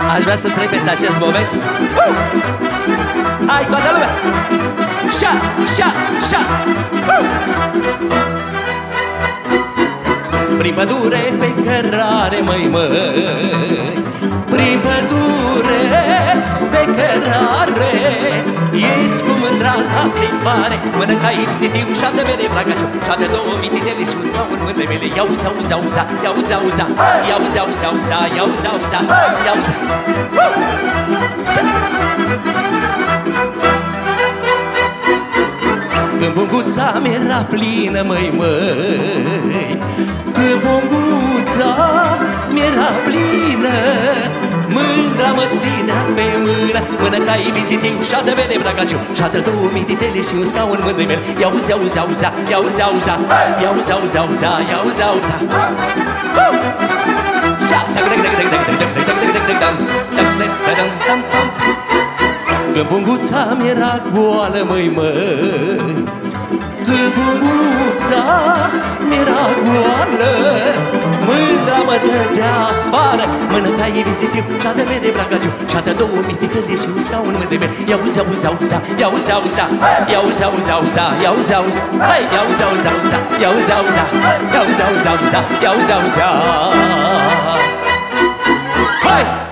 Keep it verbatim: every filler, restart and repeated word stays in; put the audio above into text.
Aș vrea să trec peste acest moment. uh! Hai, toată lumea! Șa, șa, șa! uh! Prin pădure pe cărare, măi, măi, prin pădure pe cărare, ești cu mândra la plimbare. Mănânca ipsitiu și-a de vede bragaciu, și-a de două mititele și un scaun mândre mele. Iau-zi, auzi, auza, iau-zi, auza, iau-zi, auzi, auza, iau-zi, auza, iau-zi. Când punguța mi-era plină, măi, măi, când punguța mi-era plină, mândra mă ținea pe mână. Mână-ca-i vizitiu și-a de vede bragaciu, și-a de două mititele și un scaun mândre mele. Iau-zi, auzi, auza, iau-zi, auza, iau-zi, auzi, auza, iau-zi, auza. Când punguța mi-era goală, măi, măi, când punguța mi-era goală, mândra mă dădea afară. Mână-ca-i vizitiu și-a de vede bragaciu, și-a de două mititele și un scaun mândre mele. Iau-zi, auzi, auza, iau-zi, auza, iau-zi, auzi, auza, iau-zi, auza. Hai, iau-zi, auzi, auza, iau-zi, auza, iau-zi, auzi, auza, iau-zi, auza. Hai!